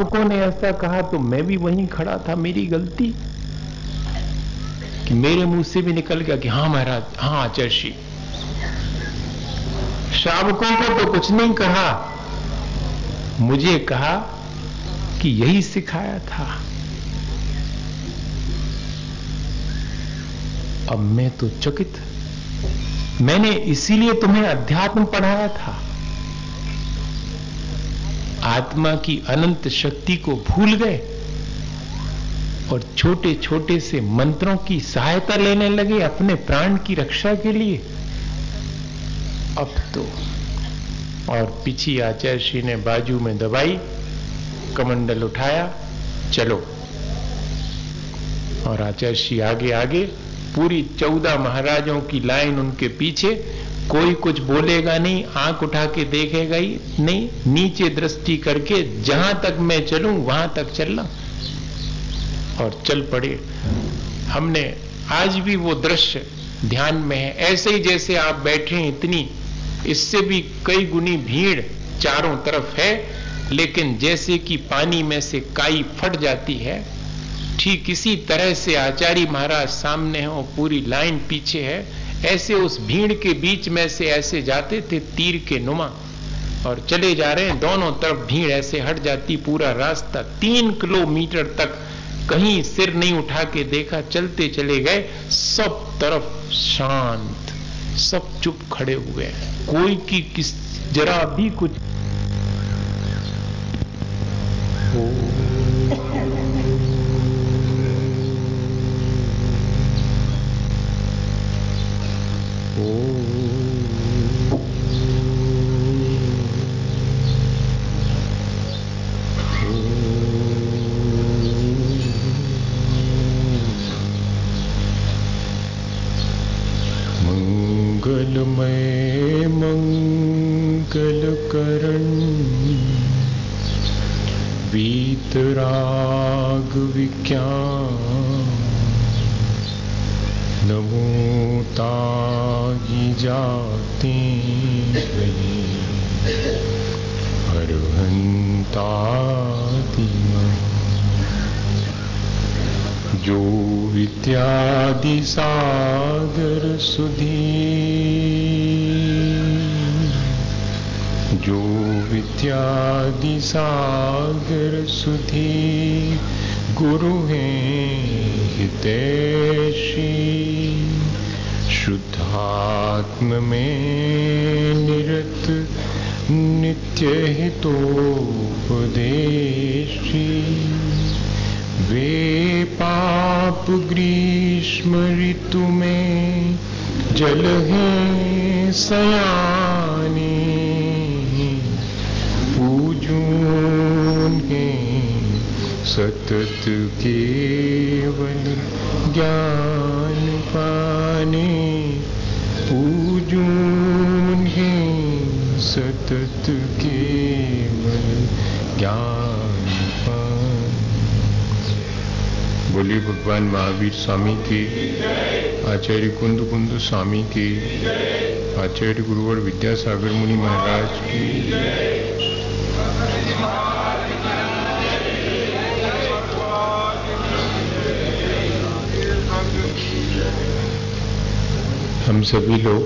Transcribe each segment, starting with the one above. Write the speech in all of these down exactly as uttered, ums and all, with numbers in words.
श्रावकों ने ऐसा कहा तो मैं भी वहीं खड़ा था, मेरी गलती कि मेरे मुंह से भी निकल गया कि हाँ महाराज, हाँ आचार्य। श्रावकों को तो कुछ नहीं कहा, मुझे कहा कि यही सिखाया था। अब मैं तो चकित, मैंने इसीलिए तुम्हें अध्यात्म पढ़ाया था। आत्मा की अनंत शक्ति को भूल गए और छोटे छोटे से मंत्रों की सहायता लेने लगे अपने प्राण की रक्षा के लिए। अब तो, और पीछे आचार्य श्री ने बाजू में दबाई, कमंडल उठाया, चलो। और आचार्य श्री आगे आगे, पूरी चौदह महाराजों की लाइन उनके पीछे। कोई कुछ बोलेगा नहीं, आंख उठा के देखेगा ही नहीं, नीचे दृष्टि करके जहां तक मैं चलूं वहां तक चलना, और चल पड़े। हमने आज भी वो दृश्य ध्यान में है, ऐसे ही जैसे आप बैठे हैं, इतनी इससे भी कई गुनी भीड़ चारों तरफ है, लेकिन जैसे कि पानी में से काई फट जाती है, ठीक इसी तरह से आचार्य महाराज सामने हैं और पूरी लाइन पीछे है। ऐसे उस भीड़ के बीच में से ऐसे जाते थे तीर के नुमा, और चले जा रहे हैं, दोनों तरफ भीड़ ऐसे हट जाती, पूरा रास्ता तीन किलोमीटर तक कहीं सिर नहीं उठा के देखा, चलते चले गए। सब तरफ शांत, सब चुप खड़े हुए, कोई की किस जरा भी कुछ। ओ मंगलमय मंगल करण वीतराग विज्ञान, नमो तागी जाते गए अरहंतादि, जो विद्यादि सागर सुधी, जो विद्यादि सागर सुधी, गुरु हैं हितैषी, शुद्धात्म में निरत नित्य हितोपदेशी, वे पाप ग्रीष्म ऋतु में जल हैं सयाने, पूजून हैं सतत केवल ज्ञान पाने, पूजून हैं सतत केवल ज्ञान पाने। बोलिए भगवान महावीर स्वामी की, आचार्य कुंद कुंद स्वामी की, आचार्य गुरुवर विद्यासागर मुनि महाराज की। हम सभी लोग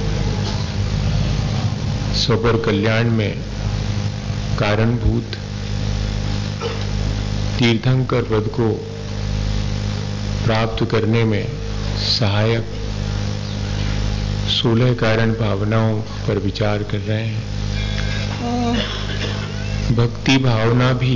स्वपर कल्याण में कारणभूत तीर्थंकर पद को प्राप्त करने में सहायक सोलह कारण भावनाओं पर विचार कर रहे हैं। भक्ति भावना भी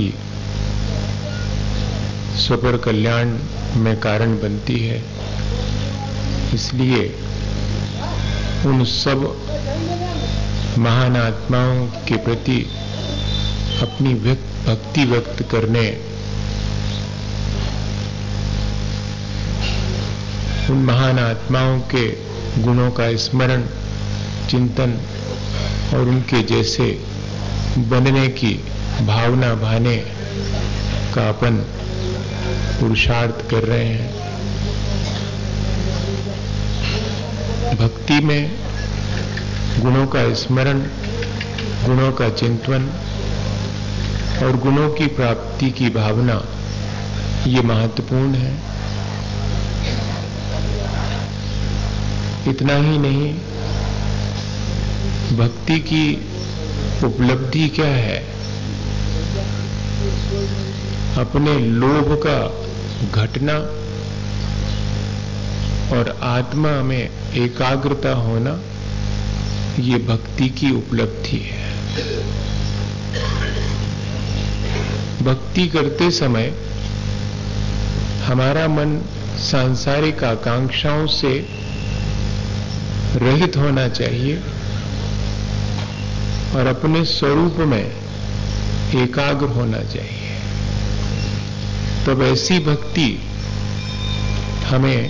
स्वपर कल्याण में कारण बनती है, इसलिए उन सब महान आत्माओं के प्रति अपनी भक्ति व्यक्त करने, उन महान आत्माओं के गुणों का स्मरण, चिंतन और उनके जैसे बनने की भावना भाने का अपन पुरुषार्थ कर रहे हैं। भक्ति में गुणों का स्मरण, गुणों का चिंतन और गुणों की प्राप्ति की भावना ये महत्वपूर्ण है। इतना ही नहीं, भक्ति की उपलब्धि क्या है? अपने लोभ का घटना और आत्मा में एकाग्रता होना, ये भक्ति की उपलब्धि है। भक्ति करते समय हमारा मन सांसारिक आकांक्षाओं से रहित होना चाहिए और अपने स्वरूप में एकाग्र होना चाहिए। तब ऐसी भक्ति हमें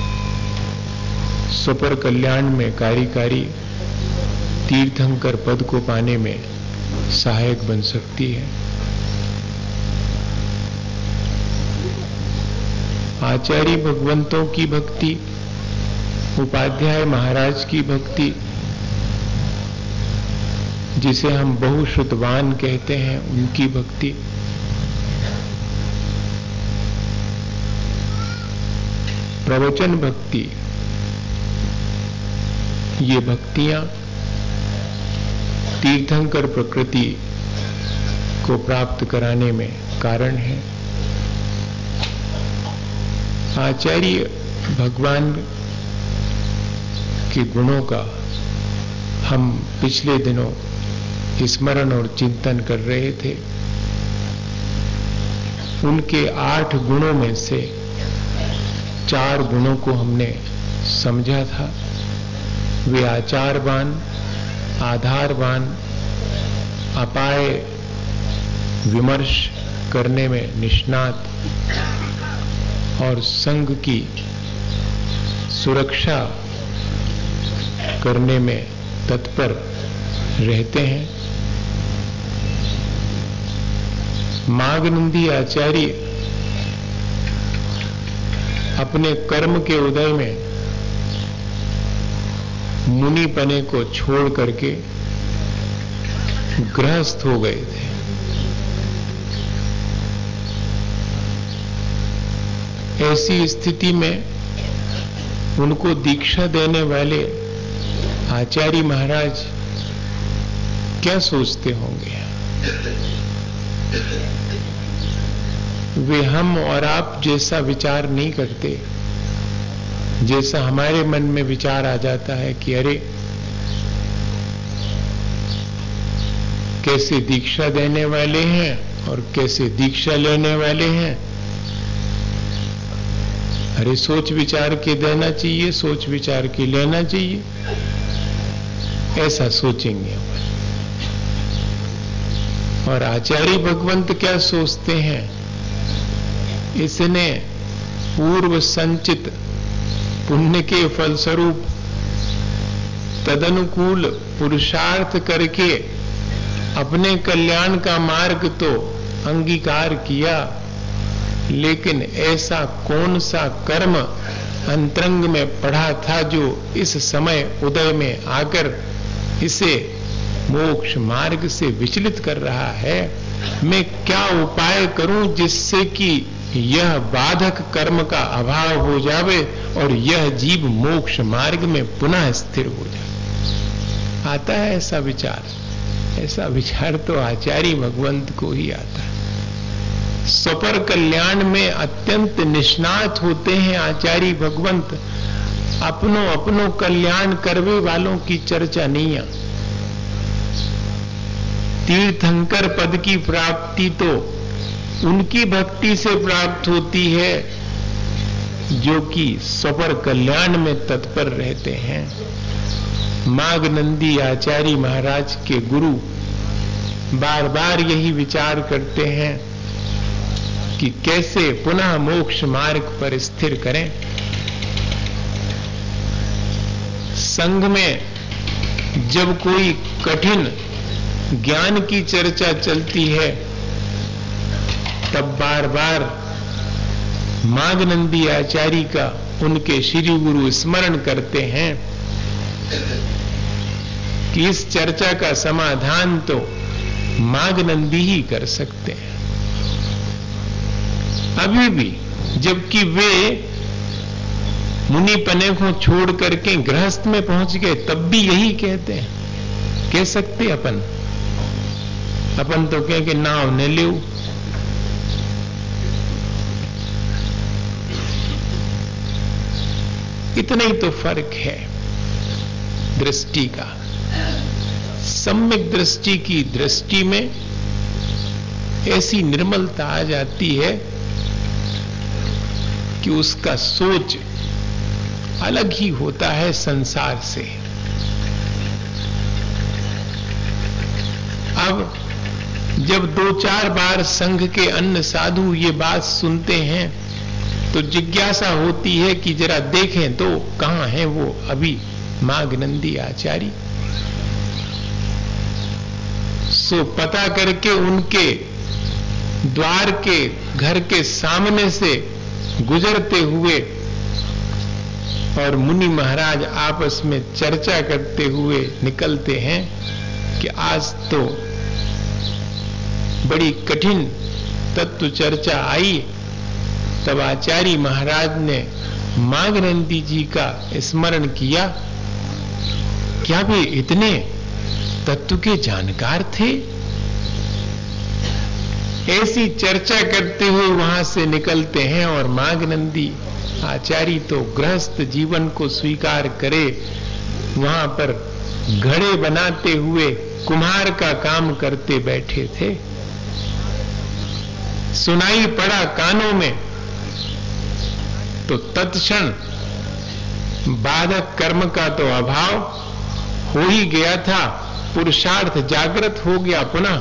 स्वपर कल्याण में कार्यकारी तीर्थंकर पद को पाने में सहायक बन सकती है। आचार्य भगवंतों की भक्ति, उपाध्याय महाराज की भक्ति, जिसे हम बहुश्रुतवान कहते हैं, उनकी भक्ति, प्रवचन भक्ति, ये भक्तियां तीर्थंकर प्रकृति को प्राप्त कराने में कारण है। आचार्य भगवान के गुणों का हम पिछले दिनों स्मरण और चिंतन कर रहे थे। उनके आठ गुणों में से चार गुणों को हमने समझा था। वे आचारवान, आधारवान, अपाय विमर्श करने में निष्णात और संघ की सुरक्षा करने में तत्पर रहते हैं। मागनंदी आचार्य अपने कर्म के उदय में मुनि पने को छोड़ करके गृहस्थ हो गए थे। ऐसी स्थिति में उनको दीक्षा देने वाले आचार्य महाराज क्या सोचते होंगे? वे हम और आप जैसा विचार नहीं करते, जैसा हमारे मन में विचार आ जाता है कि अरे कैसे दीक्षा देने वाले हैं और कैसे दीक्षा लेने वाले हैं। अरे सोच विचार के देना चाहिए, सोच विचार के लेना चाहिए, ऐसा सोचेंगे। और आचार्य भगवंत क्या सोचते हैं? इसने पूर्व संचित पुण्य के फलस्वरूप तदनुकूल पुरुषार्थ करके अपने कल्याण का मार्ग तो अंगीकार किया, लेकिन ऐसा कौन सा कर्म अंतरंग में पड़ा था जो इस समय उदय में आकर इसे मोक्ष मार्ग से विचलित कर रहा है? मैं क्या उपाय करूं जिससे कि यह बाधक कर्म का अभाव हो जावे और यह जीव मोक्ष मार्ग में पुनः स्थिर हो जाए? आता है ऐसा विचार? ऐसा विचार तो आचार्य भगवंत को ही आता है। स्वपर कल्याण में अत्यंत निष्णात होते हैं आचार्य भगवंत। अपनों अपनों कल्याण करवे वालों की चर्चा नहीं है। तीर्थंकर पद की प्राप्ति तो उनकी भक्ति से प्राप्त होती है जो कि स्वपर कल्याण में तत्पर रहते हैं। मागनंदी आचार्य महाराज के गुरु बार बार यही विचार करते हैं कि कैसे पुनः मोक्ष मार्ग पर स्थिर करें। संघ में जब कोई कठिन ज्ञान की चर्चा चलती है तब बार बार मागनंदी आचार्य का उनके श्री गुरु स्मरण करते हैं कि इस चर्चा का समाधान तो मागनंदी ही कर सकते हैं अभी भी, जबकि वे मुनिपने को छोड़ करके गृहस्थ में पहुंच गए, तब भी यही कहते हैं। कह सकते अपन अपन तो कह के नाव न ले, इतना ही तो फर्क है दृष्टि का। सम्यक दृष्टि की दृष्टि में ऐसी निर्मलता आ जाती है कि उसका सोच अलग ही होता है संसार से। अब जब दो चार बार संघ के अन्य साधु ये बात सुनते हैं तो जिज्ञासा होती है कि जरा देखें तो कहां है वो अभी मागनंदी आचार्य। सो पता करके उनके द्वार के घर के सामने से गुजरते हुए और मुनि महाराज आपस में चर्चा करते हुए निकलते हैं कि आज तो बड़ी कठिन तत्व चर्चा आई। तब आचार्य महाराज ने मागनंदी जी का स्मरण किया। क्या वे इतने तत्व के जानकार थे? ऐसी चर्चा करते हुए वहां से निकलते हैं और मागनंदी आचार्य तो गृहस्थ जीवन को स्वीकार करे, वहां पर घड़े बनाते हुए कुम्हार का काम करते बैठे थे। सुनाई पड़ा कानों में तो तत्क्षण बाधक कर्म का तो अभाव हो ही गया था, पुरुषार्थ जागृत हो गया पुनः,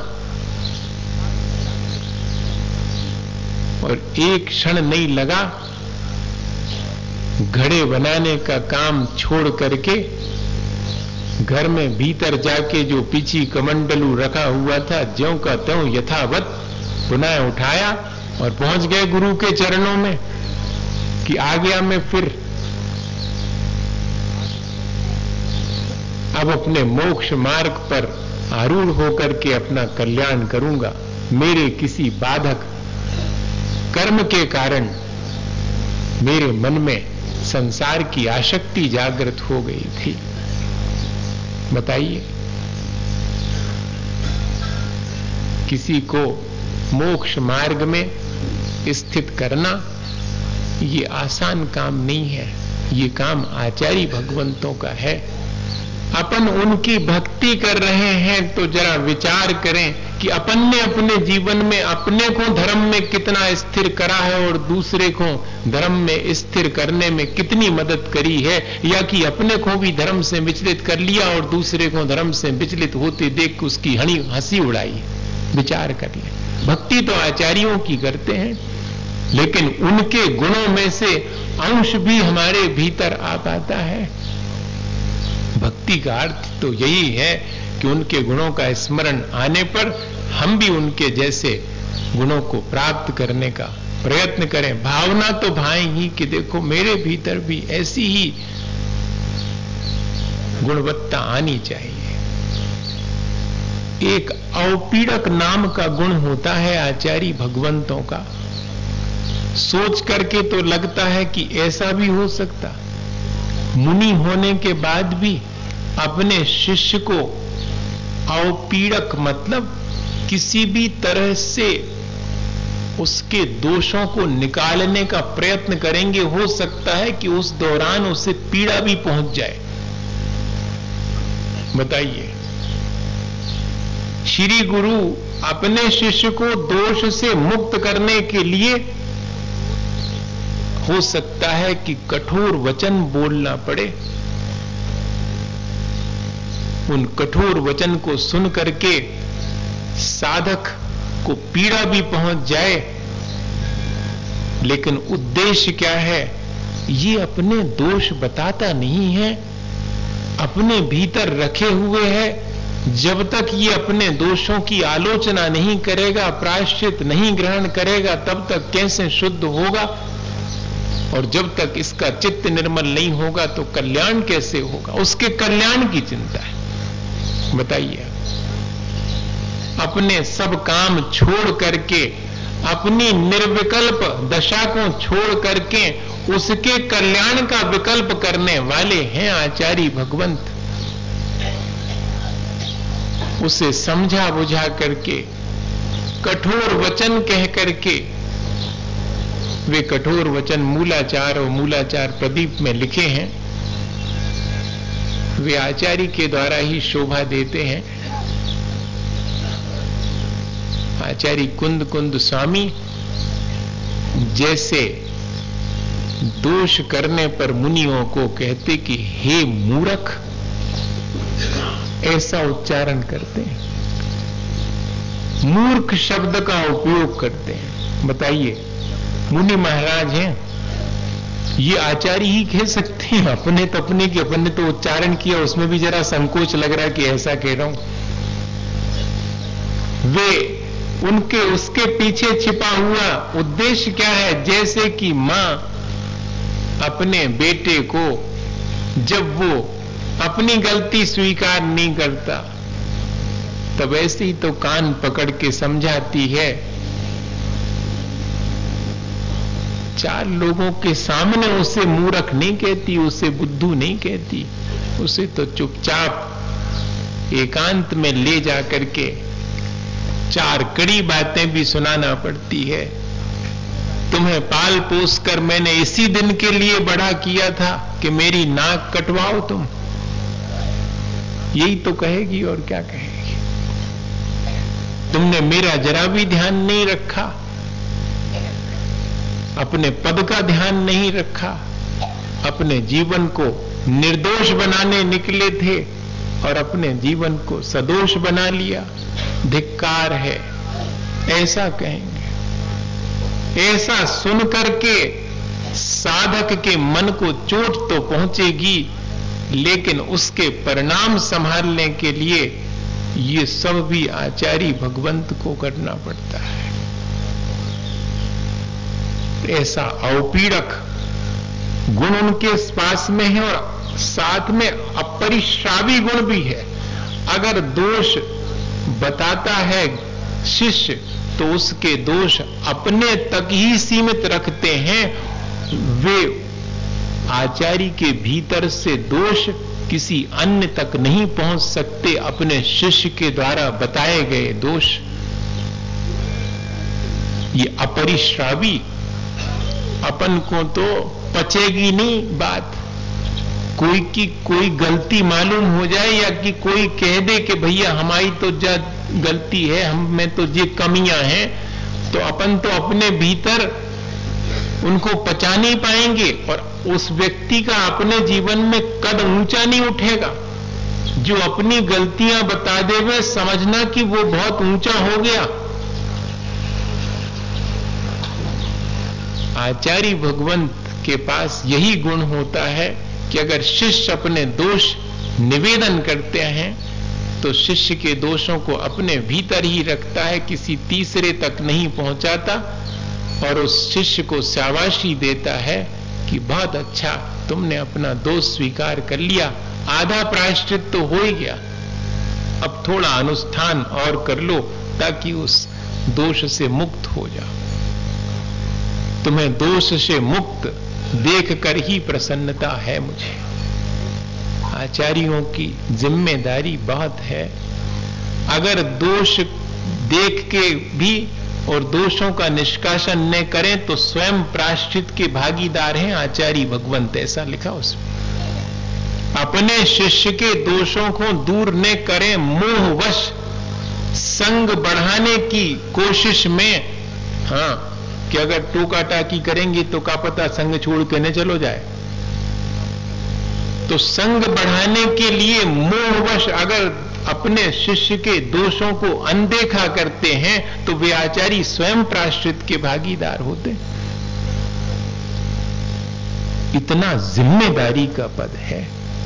और एक क्षण नहीं लगा घड़े बनाने का काम छोड़ करके घर में भीतर जाके जो पीछी कमंडलू रखा हुआ था ज्यों का त्यों यथावत पुनः उठाया और पहुंच गए गुरु के चरणों में कि आ गया मैं फिर अब अपने मोक्ष मार्ग पर आरूढ़ होकर के अपना कल्याण करूंगा। मेरे किसी बाधक कर्म के कारण मेरे मन में संसार की आसक्ति जागृत हो गई थी। बताइए, किसी को मोक्ष मार्ग में स्थित करना ये आसान काम नहीं है, ये काम आचार्य भगवंतों का है। अपन उनकी भक्ति कर रहे हैं तो जरा विचार करें कि अपन ने अपने जीवन में अपने को धर्म में कितना स्थिर करा है और दूसरे को धर्म में स्थिर करने में कितनी मदद करी है, या कि अपने को भी धर्म से विचलित कर लिया और दूसरे को धर्म से विचलित होते देख उसकी हनी हंसी उड़ाई। विचार कर ले। भक्ति तो आचार्यों की करते हैं, लेकिन उनके गुणों में से अंश भी हमारे भीतर आ पाता है। भक्ति का अर्थ तो यही है कि उनके गुणों का स्मरण आने पर हम भी उनके जैसे गुणों को प्राप्त करने का प्रयत्न करें। भावना तो भाई ही कि देखो मेरे भीतर भी ऐसी ही गुणवत्ता आनी चाहिए। एक अवपीड़क नाम का गुण होता है आचार्य भगवंतों का। सोच करके तो लगता है कि ऐसा भी हो सकता, मुनि होने के बाद भी अपने शिष्य को अवपीड़क मतलब किसी भी तरह से उसके दोषों को निकालने का प्रयत्न करेंगे। हो सकता है कि उस दौरान उसे पीड़ा भी पहुंच जाए। बताइए, श्री गुरु अपने शिष्य को दोष से मुक्त करने के लिए हो सकता है कि कठोर वचन बोलना पड़े। उन कठोर वचन को सुन करके साधक को पीड़ा भी पहुंच जाए, लेकिन उद्देश्य क्या है ये अपने दोष बताता नहीं है, अपने भीतर रखे हुए है। जब तक ये अपने दोषों की आलोचना नहीं करेगा, प्रायश्चित नहीं ग्रहण करेगा, तब तक कैसे शुद्ध होगा? और जब तक इसका चित्त निर्मल नहीं होगा तो कल्याण कैसे होगा? उसके कल्याण की चिंता है। बताइए, अपने सब काम छोड़ करके, अपनी निर्विकल्प दशा को छोड़ करके उसके कल्याण का विकल्प करने वाले हैं आचार्य भगवंत। उसे समझा बुझा करके, कठोर वचन कह करके, वे कठोर वचन मूलाचार और मूलाचार प्रदीप में लिखे हैं, वे आचार्य के द्वारा ही शोभा देते हैं। आचार्य कुंद कुंद स्वामी जैसे दोष करने पर मुनियों को कहते कि हे मूर्ख, ऐसा उच्चारण करते हैं, मूर्ख शब्द का उपयोग करते हैं। बताइए, मुनि महाराज हैं, ये आचार्य ही कह सकते हैं अपने तो अपने की, अपने तो उच्चारण किया, उसमें भी जरा संकोच लग रहा है कि ऐसा कह रहा हूं। वे उनके उसके पीछे छिपा हुआ उद्देश्य क्या है? जैसे कि मां अपने बेटे को जब वो अपनी गलती स्वीकार नहीं करता तब ऐसे ही तो कान पकड़ के समझाती है, चार लोगों के सामने उसे मूर्ख नहीं कहती, उसे बुद्धू नहीं कहती, उसे तो चुपचाप एकांत में ले जाकर के चार कड़ी बातें भी सुनाना पड़ती है। तुम्हें पाल पोस कर मैंने इसी दिन के लिए बड़ा किया था कि मेरी नाक कटवाओ तुम, यही तो कहेगी और क्या कहेगी। तुमने मेरा जरा भी ध्यान नहीं रखा, अपने पद का ध्यान नहीं रखा, अपने जीवन को निर्दोष बनाने निकले थे और अपने जीवन को सदोष बना लिया, धिक्कार है, ऐसा कहेंगे। ऐसा सुन करके साधक के मन को चोट तो पहुंचेगी, लेकिन उसके परिणाम संभालने के लिए ये सब भी आचार्य भगवंत को करना पड़ता है। ऐसा अवपीड़क गुण उनके पास में है और साथ में अपरिश्रावी गुण भी है। अगर दोष बताता है शिष्य तो उसके दोष अपने तक ही सीमित रखते हैं। वे आचार्य के भीतर से दोष किसी अन्य तक नहीं पहुंच सकते, अपने शिष्य के द्वारा बताए गए दोष। ये अपरिश्रावी, अपन को तो पचेगी नहीं बात। कोई की कोई गलती मालूम हो जाए या कि कोई कह दे कि भैया हमारी तो जब गलती है, हम में तो ये कमियां हैं, तो अपन तो अपने भीतर उनको पचा नहीं पाएंगे और उस व्यक्ति का अपने जीवन में कद ऊंचा नहीं उठेगा। जो अपनी गलतियां बता देवे, समझना कि वो बहुत ऊंचा हो गया। आचार्य भगवंत के पास यही गुण होता है कि अगर शिष्य अपने दोष निवेदन करते हैं तो शिष्य के दोषों को अपने भीतर ही रखता है, किसी तीसरे तक नहीं पहुंचाता और उस शिष्य को शाबाशी देता है कि बहुत अच्छा, तुमने अपना दोष स्वीकार कर लिया, आधा प्रायश्चित तो हो ही गया, अब थोड़ा अनुष्ठान और कर लो ताकि उस दोष से मुक्त हो जाओ। तुम्हें दोष से मुक्त देखकर ही प्रसन्नता है मुझे। आचार्यों की जिम्मेदारी बहुत है। अगर दोष देख के भी और दोषों का निष्कासन न करें तो स्वयं प्रायश्चित के भागीदार हैं आचार्य भगवंत, ऐसा लिखा उसमें। अपने शिष्य के दोषों को दूर न करें, मोहवश संग बढ़ाने की कोशिश में, हाँ, कि अगर टोका टाकी करेंगे तो क्या पता संग छोड़ के न चलो जाए। तो संग बढ़ाने के लिए मोहवश अगर अपने शिष्य के दोषों को अनदेखा करते हैं तो वे आचार्य स्वयं प्रायश्चित के भागीदार होते। इतना जिम्मेदारी का पद है,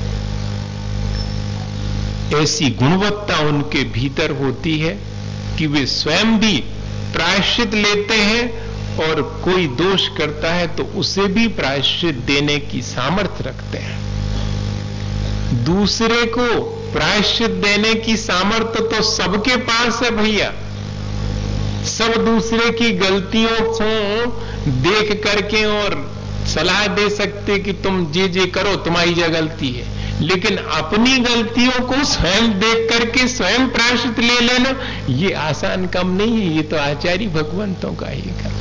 ऐसी गुणवत्ता उनके भीतर होती है कि वे स्वयं भी प्रायश्चित लेते हैं और कोई दोष करता है तो उसे भी प्रायश्चित देने की सामर्थ्य रखते हैं। दूसरे को प्रायश्चित देने की सामर्थ्य तो सबके पास है भैया। सब दूसरे की गलतियों को देख करके और सलाह दे सकते कि तुम जे जे करो, तुम्हारी जो गलती है, लेकिन अपनी गलतियों को स्वयं देख करके स्वयं प्रायश्चित ले लेना ये आसान काम नहीं है। ये तो आचार्य भगवंतों का ही काम।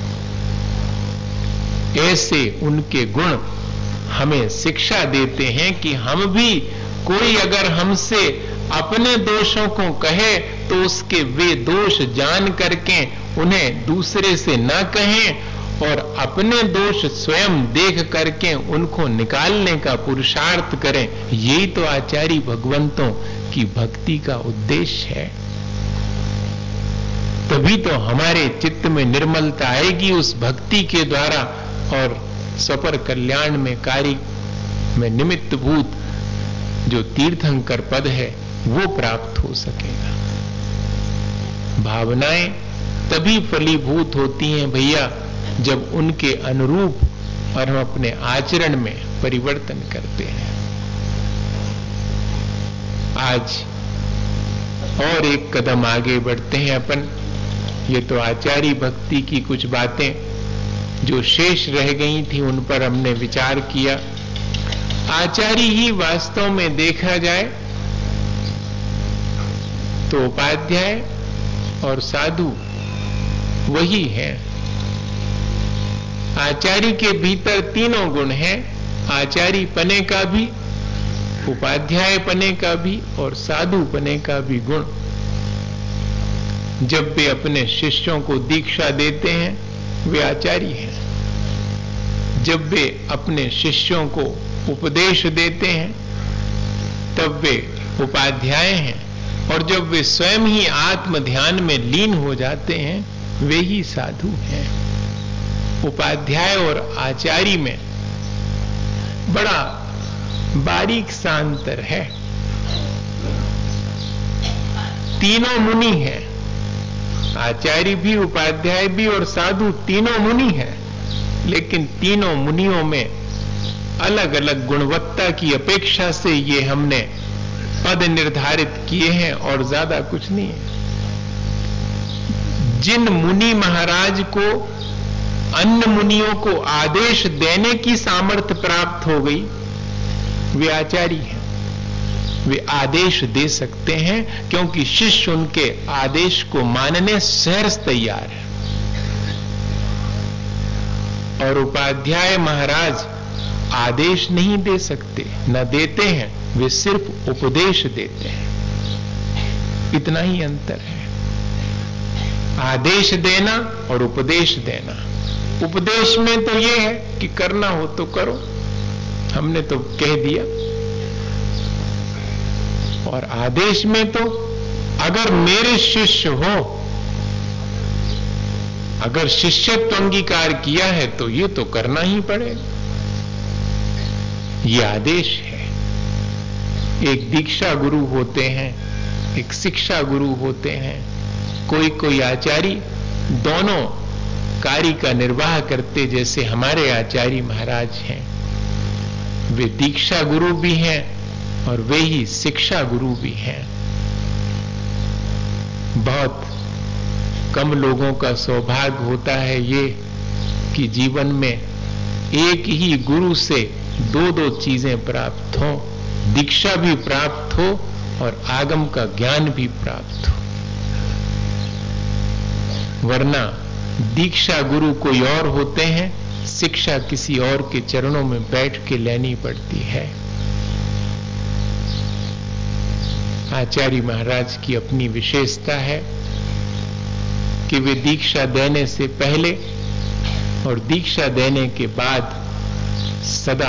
ऐसे उनके गुण हमें शिक्षा देते हैं कि हम भी, कोई अगर हमसे अपने दोषों को कहे तो उसके वे दोष जान करके उन्हें दूसरे से न कहें और अपने दोष स्वयं देख करके उनको निकालने का पुरुषार्थ करें। यही तो आचार्य भगवंतों की भक्ति का उद्देश्य है। तभी तो हमारे चित्त में निर्मलता आएगी उस भक्ति के द्वारा और सपर कल्याण में कार्य में निमित्त भूत जो तीर्थंकर पद है वो प्राप्त हो सकेगा। भावनाएं तभी फलीभूत होती हैं भैया जब उनके अनुरूप और हम अपने आचरण में परिवर्तन करते हैं। आज और एक कदम आगे बढ़ते हैं अपन। ये तो आचार्य भक्ति की कुछ बातें जो शेष रह गई थी उन पर हमने विचार किया। आचार्य ही वास्तव में देखा जाए तो उपाध्याय और साधु वही है। आचार्य के भीतर तीनों गुण हैं, आचार्य पने का भी, उपाध्याय पने का भी और साधु पने का भी गुण। जब वे अपने शिष्यों को दीक्षा देते हैं वे आचार्य हैं। जब वे अपने शिष्यों को उपदेश देते हैं तब वे उपाध्याय हैं। और जब वे स्वयं ही आत्म ध्यान में लीन हो जाते हैं वे ही साधु हैं। उपाध्याय और आचार्य में बड़ा बारीक सा अंतर है। तीनों मुनि हैं, आचार्य भी, उपाध्याय भी और साधु तीनों मुनि हैं, लेकिन तीनों मुनियों में अलग अलग गुणवत्ता की अपेक्षा से ये हमने पद निर्धारित किए हैं और ज्यादा कुछ नहीं है। जिन मुनि महाराज को अन्य मुनियों को आदेश देने की सामर्थ्य प्राप्त हो गई वे आचार्य हैं। वे आदेश दे सकते हैं क्योंकि शिष्य उनके आदेश को मानने सहर्ष तैयार है। और उपाध्याय महाराज आदेश नहीं दे सकते, न देते हैं, वे सिर्फ उपदेश देते हैं। इतना ही अंतर है, आदेश देना और उपदेश देना। उपदेश में तो यह है कि करना हो तो करो, हमने तो कह दिया। और आदेश में तो अगर मेरे शिष्य हो, अगर शिष्यत्व अंगीकार किया है तो ये तो करना ही पड़ेगा, ये आदेश है। एक दीक्षा गुरु होते हैं, एक शिक्षा गुरु होते हैं। कोई कोई आचार्य दोनों कार्य का निर्वाह करते, जैसे हमारे आचार्य महाराज हैं। वे दीक्षा गुरु भी हैं और वे ही शिक्षा गुरु भी हैं। बहुत कम लोगों का सौभाग्य होता है ये कि जीवन में एक ही गुरु से दो दो चीजें प्राप्त हो, दीक्षा भी प्राप्त हो और आगम का ज्ञान भी प्राप्त हो। वरना दीक्षा गुरु कोई और होते हैं, शिक्षा किसी और के चरणों में बैठ के लेनी पड़ती है। आचार्य महाराज की अपनी विशेषता है कि वे दीक्षा देने से पहले और दीक्षा देने के बाद सदा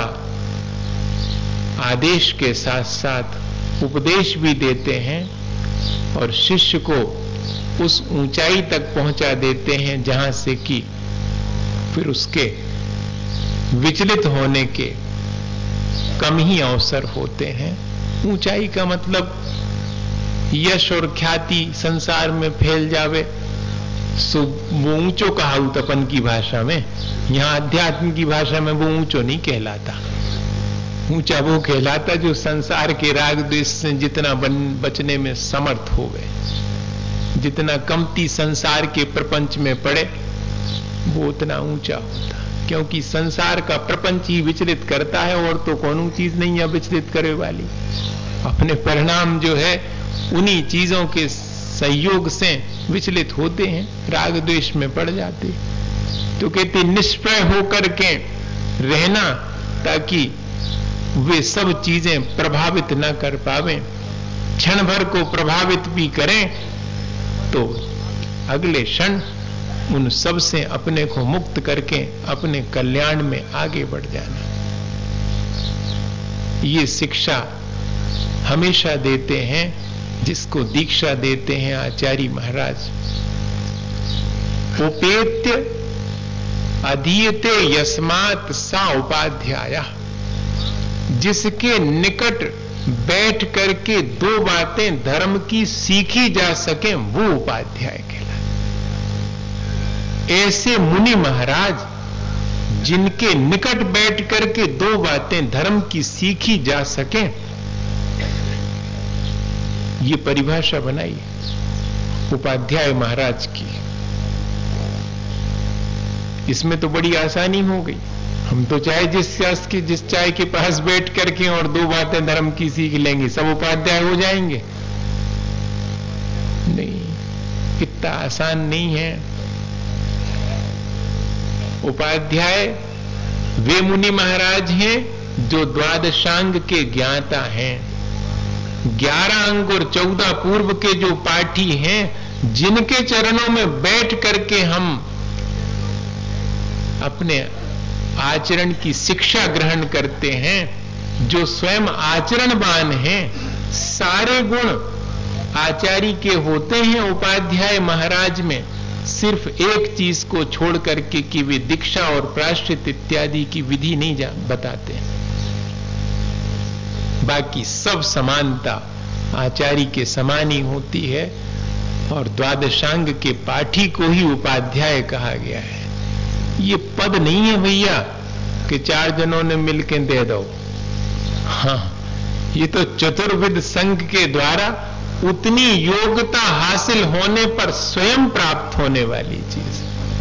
आदेश के साथ साथ उपदेश भी देते हैं और शिष्य को उस ऊंचाई तक पहुंचा देते हैं जहां से कि फिर उसके विचलित होने के कम ही अवसर होते हैं। ऊंचाई का मतलब यश और ख्याति संसार में फैल जावे सो वो ऊंचो कहावत अपन की भाषा में, यहां अध्यात्म की भाषा में वो ऊंचो नहीं कहलाता। ऊंचा वो कहलाता जो संसार के राग द्वेष से जितना बन बचने में समर्थ हो गए, जितना कमती संसार के प्रपंच में पड़े वो उतना ऊंचा होता, क्योंकि संसार का प्रपंच ही विचलित करता है और तो कौन चीज नहीं है विचलित करे वाली। अपने परिणाम जो है उन्हीं चीजों के संयोग से विचलित होते हैं, राग द्वेष में पड़ जाते। तो कहते निष्प्रय होकर के रहना ताकि वे सब चीजें प्रभावित न कर पावे। क्षण भर को प्रभावित भी करें तो अगले क्षण उन सब से अपने को मुक्त करके अपने कल्याण में आगे बढ़ जाना। ये शिक्षा हमेशा देते हैं, जिसको दीक्षा देते हैं आचार्य महाराज। उपेत्य अधीयते यस्मात् सा उपाध्याय, जिसके निकट बैठ करके दो बातें धर्म की सीखी जा सके वो उपाध्याय कहलाए। ऐसे मुनि महाराज जिनके निकट बैठ करके दो बातें धर्म की सीखी जा सके, ये परिभाषा बनाई उपाध्याय महाराज की। इसमें तो बड़ी आसानी हो गई। हम तो चाहे जिस शास्त्र के जिस चाय के पास बैठ करके और दो बातें धर्म की सीख लेंगे, सब उपाध्याय हो जाएंगे। नहीं, इतना आसान नहीं है। उपाध्याय वे मुनि महाराज हैं जो द्वादशांग के ज्ञाता हैं, ग्यारह अंग और चौदह पूर्व के जो पाठी हैं, जिनके चरणों में बैठ करके हम अपने आचरण की शिक्षा ग्रहण करते हैं, जो स्वयं आचरणवान हैं। सारे गुण आचार्य के होते हैं उपाध्याय महाराज में, सिर्फ एक चीज को छोड़ करके कि वे दीक्षा और प्रायश्चित इत्यादि की विधि नहीं बताते, बाकी सब समानता आचार्य के समान ही होती है। और द्वादशांग के पाठी को ही उपाध्याय कहा गया है। ये पद नहीं है भैया कि चार जनों ने मिलकर दे दो। हाँ, ये तो चतुर्विध संघ के द्वारा उतनी योग्यता हासिल होने पर स्वयं प्राप्त होने वाली चीज।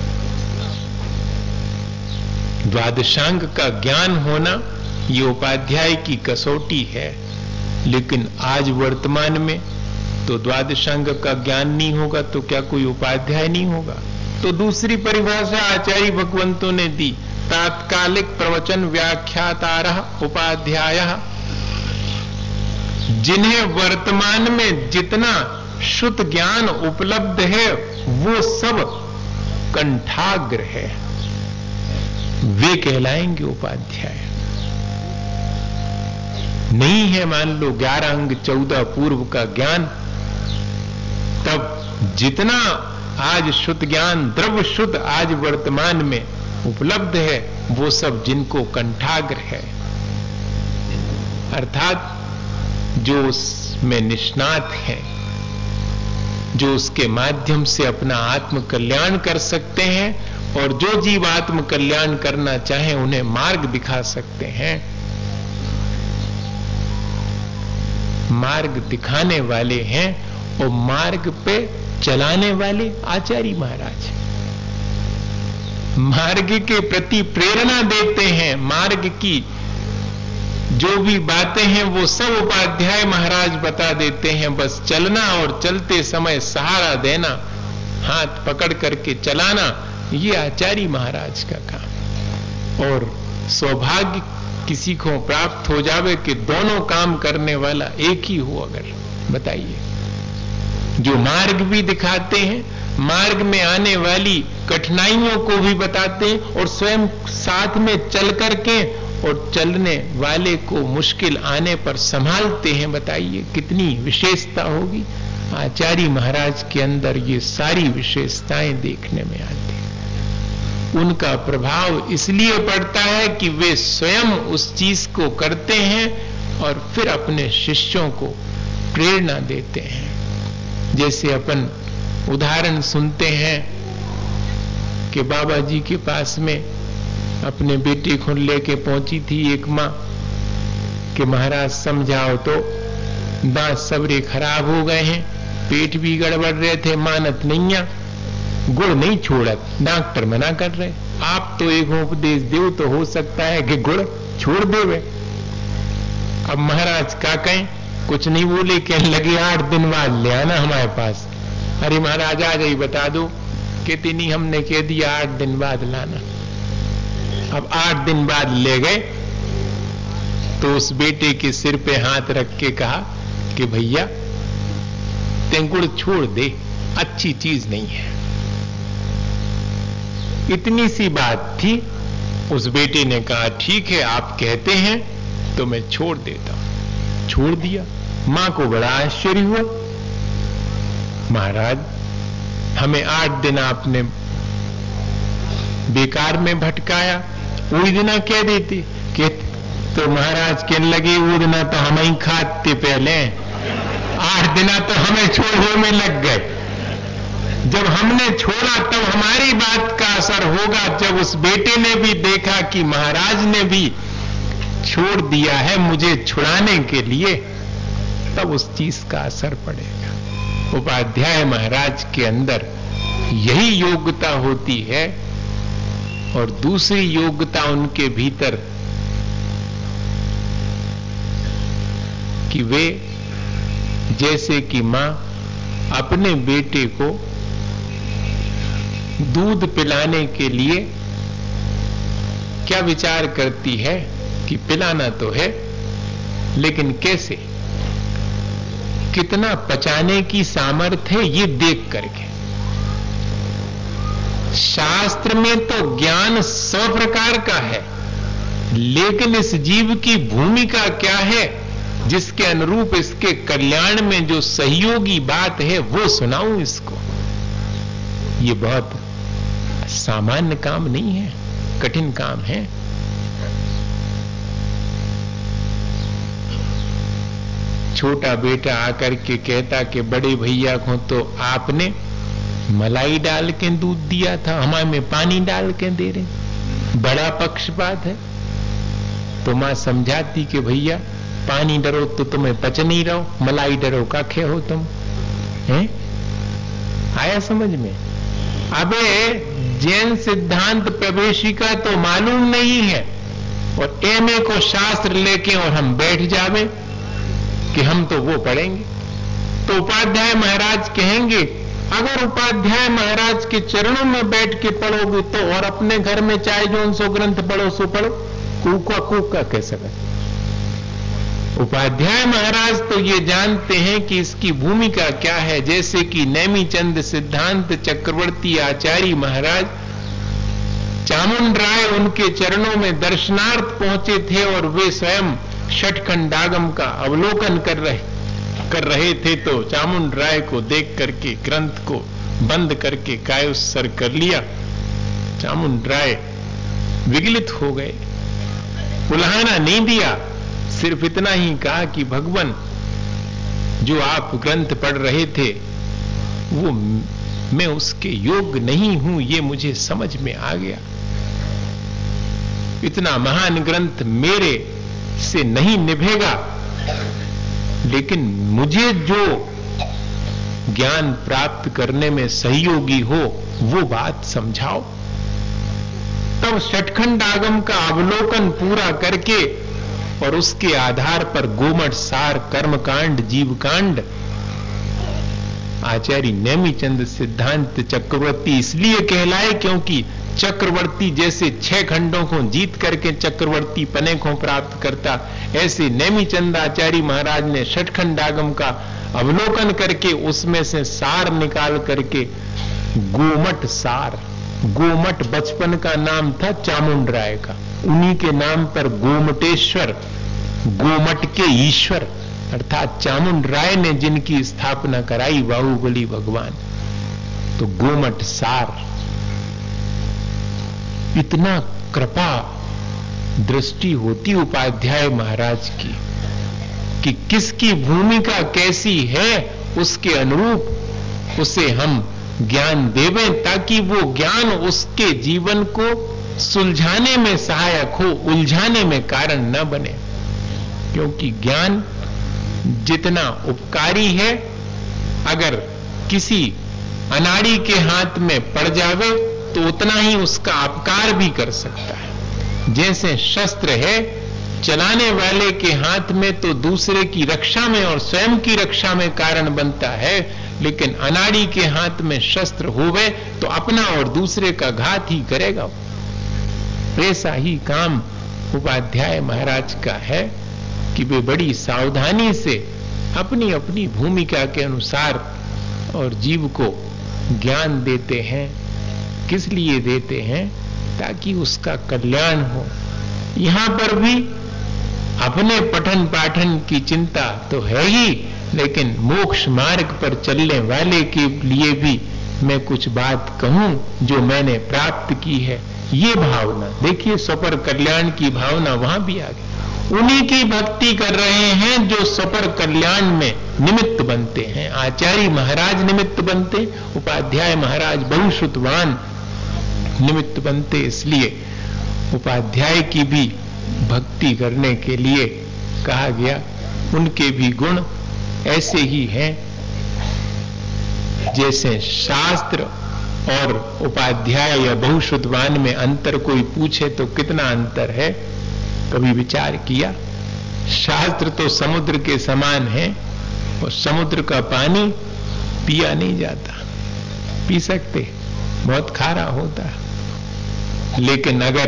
द्वादशांग का ज्ञान होना ये उपाध्याय की कसौटी है। लेकिन आज वर्तमान में तो द्वादशांग का ज्ञान नहीं होगा तो क्या कोई उपाध्याय नहीं होगा? तो दूसरी परिभाषा आचार्य भगवंतों ने दी, तात्कालिक प्रवचन व्याख्यातारः उपाध्यायः, जिन्हें वर्तमान में जितना शुद्ध ज्ञान उपलब्ध है वो सब कंठाग्र है, वे कहलाएंगे उपाध्याय। नहीं है मान लो ग्यारह अंग चौदह पूर्व का ज्ञान, तब जितना आज शुद्ध ज्ञान द्रव्य शुद्ध आज वर्तमान में उपलब्ध है वो सब जिनको कंठाग्र है, अर्थात जो उसमें निष्णात हैं, जो उसके माध्यम से अपना आत्म कल्याण कर सकते हैं और जो जीव आत्म कल्याण करना चाहे उन्हें मार्ग दिखा सकते हैं। मार्ग दिखाने वाले हैं और मार्ग पे चलाने वाले आचार्य महाराज, मार्ग के प्रति प्रेरणा देते हैं। मार्ग की जो भी बातें हैं वो सब उपाध्याय महाराज बता देते हैं। बस चलना और चलते समय सहारा देना, हाथ पकड़ करके चलाना, ये आचार्य महाराज का काम। और सौभाग्य किसी को प्राप्त हो जावे कि दोनों काम करने वाला एक ही हो, अगर बताइए, जो मार्ग भी दिखाते हैं, मार्ग में आने वाली कठिनाइयों को भी बताते हैं और स्वयं साथ में चल करके और चलने वाले को मुश्किल आने पर संभालते हैं। बताइए कितनी विशेषता होगी। आचार्य महाराज के अंदर ये सारी विशेषताएं देखने में आती हैं। उनका प्रभाव इसलिए पड़ता है कि वे स्वयं उस चीज को करते हैं और फिर अपने शिष्यों को प्रेरणा देते हैं। जैसे अपन उदाहरण सुनते हैं कि बाबा जी के पास में अपने बेटे को लेके पहुंची थी एक मां, कि महाराज समझाओ तो, दांत सबरे खराब हो गए हैं, पेट भी गड़बड़ रहे थे, मानत नहीं आ, गुड़ नहीं छोड़त, डॉक्टर मना कर रहे, आप तो एक उपदेश दो तो हो सकता है कि गुड़ छोड़ देवे। अब महाराज का कहें, कुछ नहीं बोले, कहने लगे आठ दिन बाद ले आना हमारे पास। अरे महाराज आ गई बता दो, कहती नहीं हमने कह दिया आठ दिन बाद लाना। अब आठ दिन बाद ले गए तो उस बेटे के सिर पे हाथ रख के कहा कि भैया ते गुड़ छोड़ दे, अच्छी चीज नहीं है। इतनी सी बात थी। उस बेटे ने कहा ठीक है आप कहते हैं तो मैं छोड़ देता हूं। छोड़ दिया। मां को बड़ा आश्चर्य हुआ, महाराज हमें आठ दिन आपने बेकार में भटकाया, वही दिना कह देते कि तो महाराज कहने लगे वो दिना तो हम ही खाते, पहले आठ दिना तो हमें छोड़ने में लग गए। जब हमने छोड़ा तब हमारी बात का असर होगा। जब उस बेटे ने भी देखा कि महाराज ने भी छोड़ दिया है मुझे छुड़ाने के लिए, तब उस चीज का असर पड़ेगा। उपाध्याय महाराज के अंदर यही योग्यता होती है, और दूसरी योग्यता उनके भीतर कि वे जैसे कि मां अपने बेटे को दूध पिलाने के लिए क्या विचार करती है कि पिलाना तो है, लेकिन कैसे, कितना पचाने की सामर्थ्य है ये देख करके। शास्त्र में तो ज्ञान सौ प्रकार का है, लेकिन इस जीव की भूमिका क्या है, जिसके अनुरूप इसके कल्याण में जो सहयोगी बात है वो सुनाऊं इसको। ये बहुत सामान्य काम नहीं है, कठिन काम है। छोटा बेटा आकर के कहता कि बड़े भैया को तो आपने मलाई डाल के दूध दिया था, हमारे में पानी डाल के दे रहे, बड़ा पक्षपात है। तो मां समझाती कि भैया पानी डरो तो तुम्हें पच नहीं रहो, मलाई डरो का खे हो तुम, हैं? आया समझ में? अबे जैन सिद्धांत प्रवेशिका तो मालूम नहीं है, और एमए को शास्त्र लेके और हम बैठ जावे कि हम तो वो पढ़ेंगे। तो उपाध्याय महाराज कहेंगे, अगर उपाध्याय महाराज के चरणों में बैठ के पढ़ोगे तो, और अपने घर में चाहे जो सो ग्रंथ पढ़ो सो पढ़ो, कूका कूका कह सके। उपाध्याय महाराज तो ये जानते हैं कि इसकी भूमिका क्या है। जैसे कि नेमीचंद सिद्धांत चक्रवर्ती आचार्य महाराज चामुंड राय उनके चरणों में दर्शनार्थ पहुंचे थे, और वे स्वयं षटखंडागम का अवलोकन कर रहे कर रहे थे, तो चामुंड राय को देख करके ग्रंथ को बंद करके कायोत्सर कर लिया। चामुंड राय विगलित हो गए, उल्हाना नहीं दिया, सिर्फ इतना ही कहा कि भगवान जो आप ग्रंथ पढ़ रहे थे वो मैं उसके योग्य नहीं हूं, ये मुझे समझ में आ गया। इतना महान ग्रंथ मेरे से नहीं निभेगा, लेकिन मुझे जो ज्ञान प्राप्त करने में सहयोगी हो वो बात समझाओ। तब षटखंड आगम का अवलोकन पूरा करके और उसके आधार पर गोमठ सार, कर्मकांड, जीवकांड, आचार्य नेमीचंद सिद्धांत चक्रवर्ती इसलिए कहलाए क्योंकि चक्रवर्ती जैसे छह खंडों को जीत करके चक्रवर्ती पने को प्राप्त करता, ऐसे नेमीचंद आचार्य महाराज ने षटखंडागम का अवलोकन करके उसमें से सार निकाल करके गोमठ सार, गोमठ बचपन का नाम था चामुंड राय का, उन्हीं के नाम पर गोमटेश्वर, गोमठ के ईश्वर अर्थात चामुंड राय ने जिनकी स्थापना कराई बाहुबली भगवान, तो गोमठ सार। इतना कृपा दृष्टि होती उपाध्याय महाराज की कि किसकी भूमिका कैसी है उसके अनुरूप उसे हम ज्ञान देवें, ताकि वो ज्ञान उसके जीवन को सुलझाने में सहायक हो, उलझाने में कारण न बने। क्योंकि ज्ञान जितना उपकारी है, अगर किसी अनाड़ी के हाथ में पड़ जावे तो उतना ही उसका अपकार भी कर सकता है। जैसे शस्त्र है, चलाने वाले के हाथ में तो दूसरे की रक्षा में और स्वयं की रक्षा में कारण बनता है, लेकिन अनाड़ी के हाथ में शस्त्र होवे तो अपना और दूसरे का घात ही करेगा। ऐसा ही काम उपाध्याय महाराज का है कि वे बड़ी सावधानी से अपनी अपनी भूमिका के अनुसार और जीव को ज्ञान देते हैं। किस लिए देते हैं? ताकि उसका कल्याण हो। यहां पर भी अपने पठन पाठन की चिंता तो है ही, लेकिन मोक्ष मार्ग पर चलने वाले के लिए भी मैं कुछ बात कहूं जो मैंने प्राप्त की है। ये भावना देखिए, स्वपर कल्याण की भावना वहां भी आ गई। उन्हीं की भक्ति कर रहे हैं जो स्वपर कल्याण में निमित्त बनते हैं। आचार्य महाराज निमित्त बनते, उपाध्याय महाराज बहुश्रुतवान निमित्त बनते। इसलिए उपाध्याय की भी भक्ति करने के लिए कहा गया। उनके भी गुण ऐसे ही हैं जैसे शास्त्र और उपाध्याय या बहुश्रुतवान में अंतर कोई पूछे तो कितना अंतर है, कभी विचार किया? शास्त्र तो समुद्र के समान है और समुद्र का पानी पिया नहीं जाता, पी सकते, बहुत खारा होता है। लेकिन अगर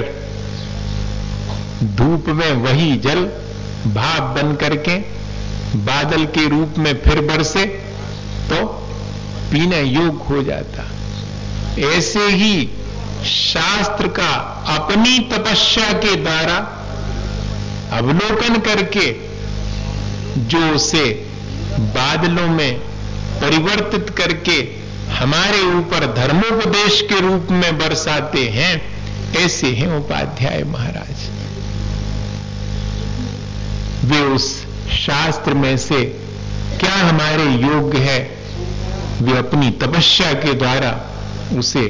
धूप में वही जल भाप बन करके बादल के रूप में फिर बरसे तो पीने योग्य हो जाता। ऐसे ही शास्त्र का अपनी तपस्या के द्वारा अवलोकन करके जो उसे बादलों में परिवर्तित करके हमारे ऊपर धर्मोपदेश के रूप में बरसाते हैं, ऐसे हैं उपाध्याय महाराज। वे उस शास्त्र में से क्या हमारे योग्य है, वे अपनी तपस्या के द्वारा उसे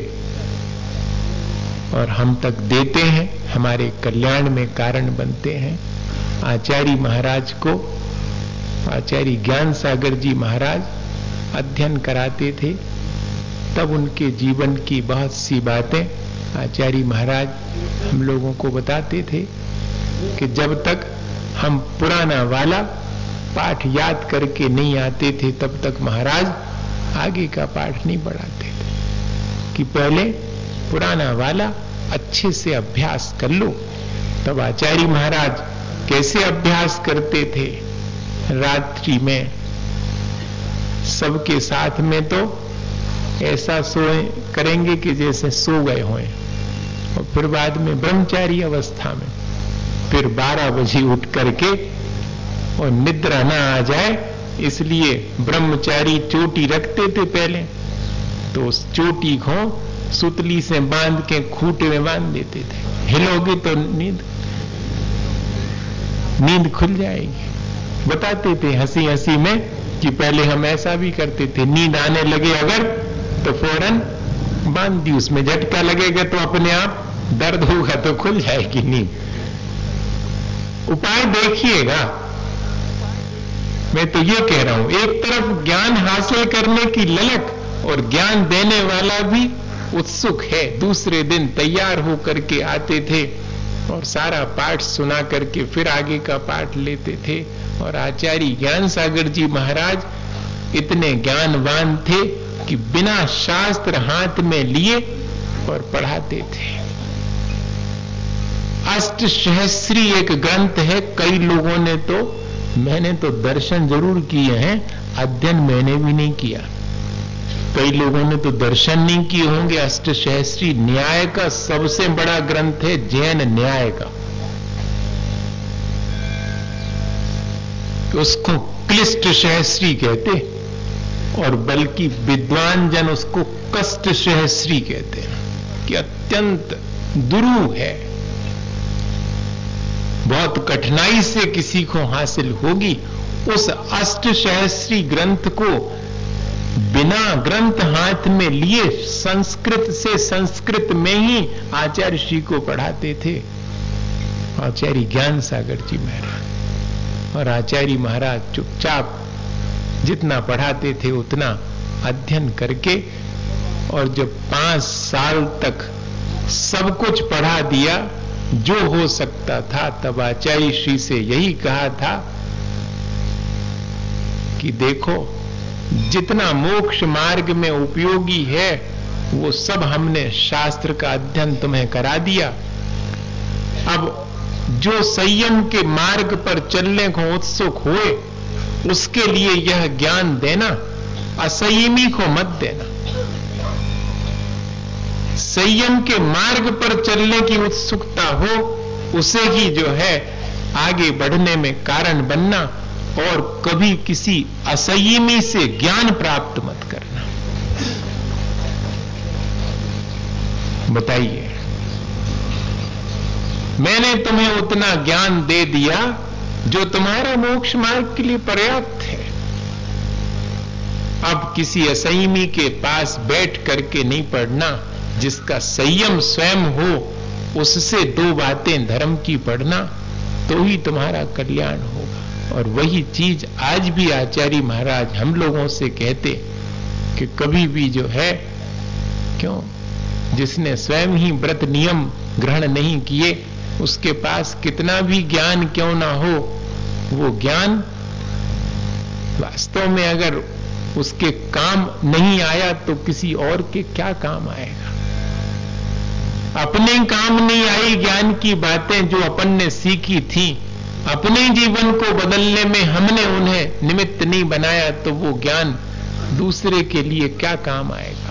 और हम तक देते हैं, हमारे कल्याण में कारण बनते हैं। आचार्य महाराज को आचार्य ज्ञान सागर जी महाराज अध्ययन कराते थे, तब उनके जीवन की बहुत सी बातें आचार्य महाराज हम लोगों को बताते थे कि जब तक हम पुराना वाला पाठ याद करके नहीं आते थे तब तक महाराज आगे का पाठ नहीं पढ़ाते थे, कि पहले पुराना वाला अच्छे से अभ्यास कर लो। तब आचार्य महाराज कैसे अभ्यास करते थे? रात्रि में सबके साथ में तो ऐसा सोए करेंगे कि जैसे सो गए हों, और फिर बाद में ब्रह्मचारी अवस्था में फिर बारह बजे उठ करके और निद्रा ना आ जाए इसलिए ब्रह्मचारी चोटी रखते थे पहले, तो उस चोटी को सुतली से बांध के खूंटे में बांध देते थे। हिलोगे तो नींद नींद खुल जाएगी। बताते थे हंसी हंसी में कि पहले हम ऐसा भी करते थे, नींद आने लगे अगर तो फौरन बांध दी, उसमें झटका लगेगा तो अपने आप दर्द होगा तो खुल जाएगी नींद। उपाय देखिएगा। मैं तो ये कह रहा हूं, एक तरफ ज्ञान हासिल करने की ललक और ज्ञान देने वाला भी उत्सुक है, दूसरे दिन तैयार होकर के आते थे और सारा पाठ सुना करके फिर आगे का पाठ लेते थे। और आचार्य ज्ञान सागर जी महाराज इतने ज्ञानवान थे कि बिना शास्त्र हाथ में लिए और पढ़ाते थे। अष्ट सहस्री एक ग्रंथ है, कई लोगों ने तो, मैंने तो दर्शन जरूर किए हैं, अध्ययन मैंने भी नहीं किया। कई लोगों ने तो दर्शन नहीं किए होंगे। अष्ट सहस्री न्याय का सबसे बड़ा ग्रंथ है, जैन न्याय का। उसको क्लिष्ट सहस्री कहते, और बल्कि विद्वान जन उसको कष्ट सहस्री कहते हैं कि अत्यंत दुरूह है, बहुत कठिनाई से किसी को हासिल होगी। उस अष्ट सहस्री ग्रंथ को बिना ग्रंथ हाथ में लिए संस्कृत से संस्कृत में ही आचार्य श्री को पढ़ाते थे, आचार्य ज्ञान सागर जी महाराज। और आचार्य महाराज चुपचाप जितना पढ़ाते थे उतना अध्ययन करके, और जब पांच साल तक सब कुछ पढ़ा दिया जो हो सकता था, तब आचार्य श्री से यही कहा था कि देखो, जितना मोक्ष मार्ग में उपयोगी है वो सब हमने शास्त्र का अध्ययन तुम्हें करा दिया। अब जो संयम के मार्ग पर चलने को उत्सुक हुए उसके लिए यह ज्ञान देना, असंयमी को मत देना। संयम के मार्ग पर चलने की उत्सुकता हो उसे ही जो है आगे बढ़ने में कारण बनना, और कभी किसी असंयमी से ज्ञान प्राप्त मत करना। बताइए, मैंने तुम्हें उतना ज्ञान दे दिया जो तुम्हारा मोक्ष मार्ग के लिए पर्याप्त है। अब किसी असंयमी के पास बैठ करके नहीं पढ़ना, जिसका संयम स्वयं हो उससे दो बातें धर्म की पढ़ना, तो ही तुम्हारा कल्याण होगा। और वही चीज आज भी आचार्य महाराज हम लोगों से कहते कि कभी भी जो है, क्यों, जिसने स्वयं ही व्रत नियम ग्रहण नहीं किए उसके पास कितना भी ज्ञान क्यों ना हो, वो ज्ञान वास्तव में अगर उसके काम नहीं आया तो किसी और के क्या काम आएगा। अपने काम नहीं आई ज्ञान की बातें जो अपन ने सीखी थी, अपने जीवन को बदलने में हमने उन्हें निमित्त नहीं बनाया, तो वो ज्ञान दूसरे के लिए क्या काम आएगा।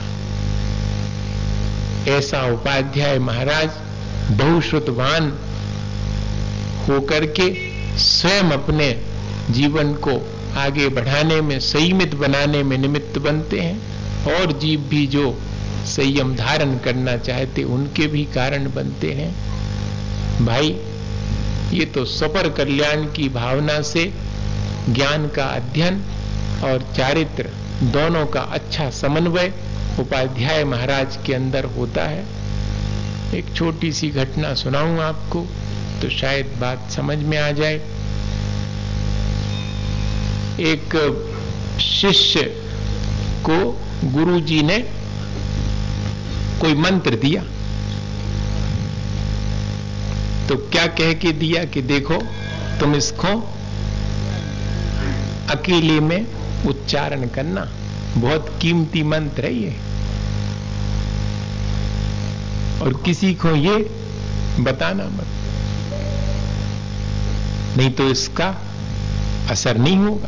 ऐसा उपाध्याय महाराज बहुश्रुतवान होकर के स्वयं अपने जीवन को आगे बढ़ाने में, संयमित बनाने में निमित्त बनते हैं, और जीव भी जो संयम धारण करना चाहते उनके भी कारण बनते हैं। भाई, ये तो सपर कल्याण की भावना से ज्ञान का अध्ययन और चारित्र दोनों का अच्छा समन्वय उपाध्याय महाराज के अंदर होता है। एक छोटी सी घटना सुनाऊं आपको तो शायद बात समझ में आ जाए। एक शिष्य को गुरुजी ने कोई मंत्र दिया, तो क्या कह के दिया कि देखो, तुम इसको अकेले में उच्चारण करना, बहुत कीमती मंत्र है ये, और किसी को ये बताना मत, नहीं तो इसका असर नहीं होगा।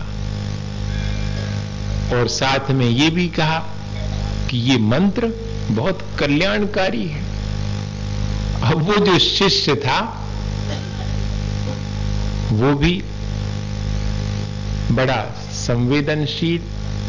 और साथ में ये भी कहा कि ये मंत्र बहुत कल्याणकारी है। अब वो जो शिष्य था वो भी बड़ा संवेदनशील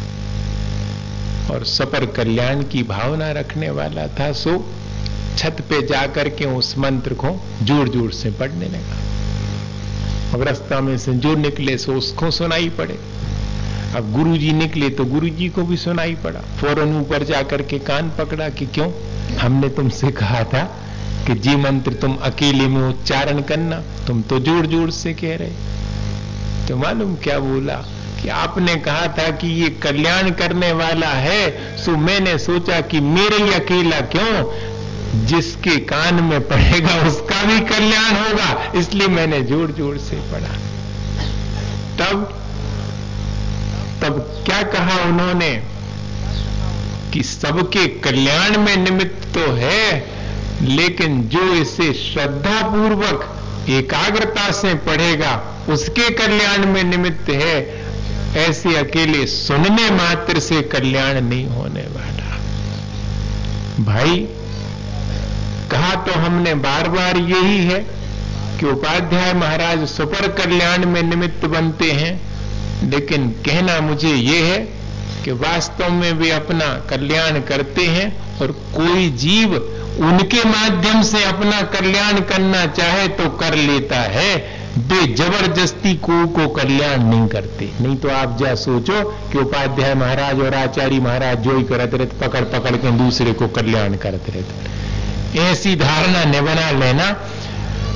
और सपर कल्याण की भावना रखने वाला था, सो छत पे जाकर के उस मंत्र को जोर जोर से पढ़ने लगा। अब रास्ता में से जो निकले सो उसको सुनाई पड़े। अब गुरुजी निकले तो गुरुजी को भी सुनाई पड़ा। फौरन ऊपर जाकर के कान पकड़ा कि क्यों, हमने तुमसे कहा था कि जी मंत्र तुम अकेले में उच्चारण करना, तुम तो जोर जोर से कह रहे। तो मालूम क्या बोला कि आपने कहा था कि ये कल्याण करने वाला है, सो मैंने सोचा कि मेरे ही अकेला क्यों, जिसके कान में पड़ेगा उसका भी कल्याण होगा, इसलिए मैंने जोर जोर से पढ़ा। तब तब क्या कहा उन्होंने कि सबके कल्याण में निमित्त तो है, लेकिन जो इसे श्रद्धा पूर्वक एकाग्रता से पढ़ेगा उसके कल्याण में निमित्त है। ऐसे अकेले सुनने मात्र से कल्याण नहीं होने वाला। भाई, कहा तो हमने बार बार यही है कि उपाध्याय महाराज सुपर कल्याण में निमित्त बनते हैं, लेकिन कहना मुझे ये है कि वास्तव में वे अपना कल्याण करते हैं, और कोई जीव उनके माध्यम से अपना कल्याण करना चाहे तो कर लेता है, वे जबरदस्ती को को कल्याण नहीं करते। नहीं तो आप जा सोचो कि उपाध्याय महाराज और आचार्य महाराज जो ही करते रहते, पकड़ पकड़ के दूसरे को कल्याण करते रहते। ऐसी धारणा न बना लेना।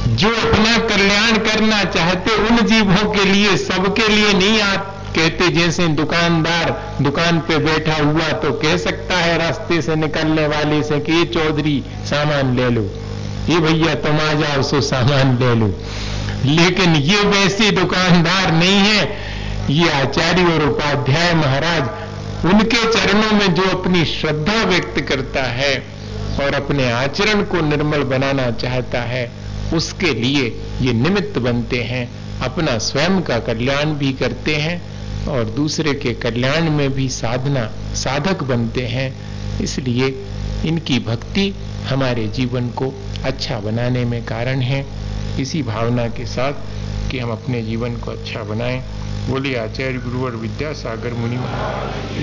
जो अपना कल्याण करना चाहते उन जीवों के लिए, सबके लिए नहीं। आप कहते जैसे दुकानदार दुकान पे बैठा हुआ तो कह सकता है रास्ते से निकलने वाले से कि ये चौधरी सामान ले लो, ये भैया तुम आ जाओ सो सामान ले लो। लेकिन ये वैसे दुकानदार नहीं है, ये आचार्य और उपाध्याय महाराज। उनके चरणों में जो अपनी श्रद्धा व्यक्त करता है और अपने आचरण को निर्मल बनाना चाहता है, उसके लिए ये निमित्त बनते हैं, अपना स्वयं का कल्याण भी करते हैं और दूसरे के कल्याण में भी साधना साधक बनते हैं। इसलिए इनकी भक्ति हमारे जीवन को अच्छा बनाने में कारण है। इसी भावना के साथ कि हम अपने जीवन को अच्छा बनाएं, बोले आचार्य गुरुवर विद्यासागर मुनि महाराज।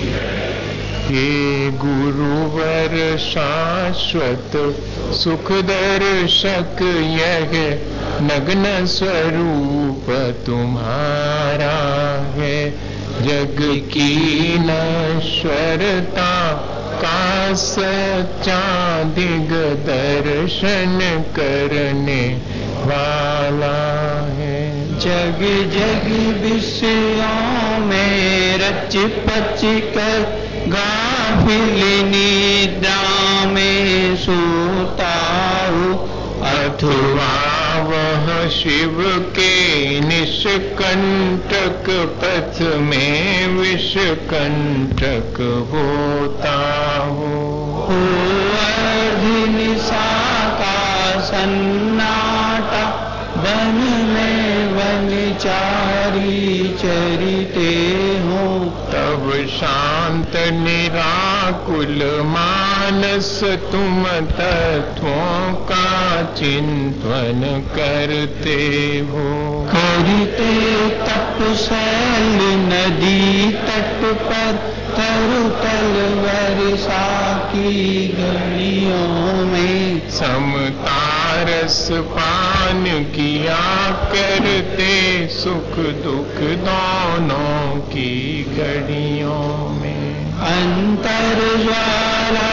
हे गुरुवर शाश्वत सुख दर्शक, यह नग्न स्वरूप तुम्हारा है। जग की नश्वरता का सच्चा दिग दर्शन करने वाला है। जग जग विषयों में रच पच कर गाफिल निद्रा में सोता हूँ, अथवा वह शिव के निष्कंटक पथ में विषकंटक होता हूँ। अर्धनिशा का सन्नाटा, वन में वनचारी चरिते हो, तब शांत निराकुल मानस तुम तत्वों का चिंतन करते हो। करते तपशैल नदी तट पर, तरुतल वर्षा की घड़ियों में, समतारस पान किया करते सुख दुख दोनों की घड़ियों में। अंतर ज्वाला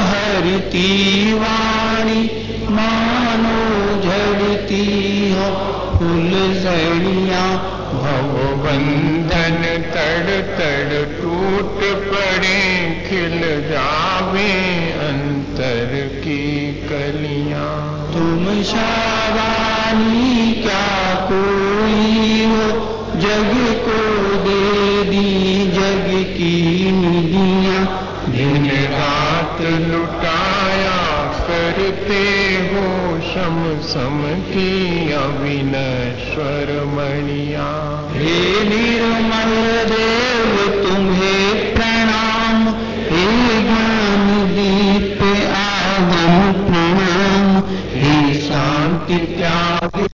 हरती वाणी, मानो झड़ती हो फुलझड़ियाँ। भव बंधन तड़ तड़ टूट पड़े, खिल जावे अंतर की कलियां। तुम शाबानी क्या कोई हो, जग को दे दी जग की निधियाँ। दिन रात लुटाया करते हो, शम सम की अविनश्वर मणियां। हे निर्मल देव तुम्हें प्रणाम, हे ज्ञान दीप आगम प्रणाम, हे शांति त्याग